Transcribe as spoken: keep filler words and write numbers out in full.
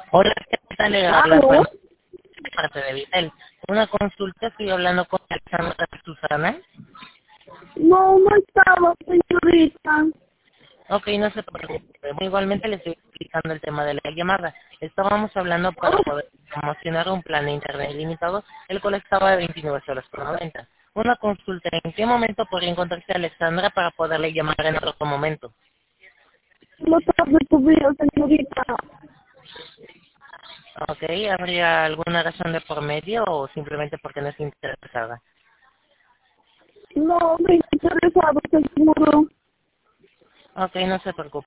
Hola, ¿qué tal? Le habla ¿Aló? Juan, de parte de Vitel. Una consulta, estoy hablando con Alexandra Susana. No, no estaba, señorita. Ok, no se preocupe. Igualmente le estoy explicando el tema de la llamada. Estábamos hablando para Oh, poder promocionar un plan de internet ilimitado, el cual estaba de veintinueve soles por noventa. Una consulta, ¿en qué momento podría encontrarse Alexandra para poderle llamar en otro momento? no tarde tu vida, señorita. Ok, ¿habría alguna razón de por medio o simplemente porque no está interesada? No, me he interesado, seguro. Ok, no se preocupe.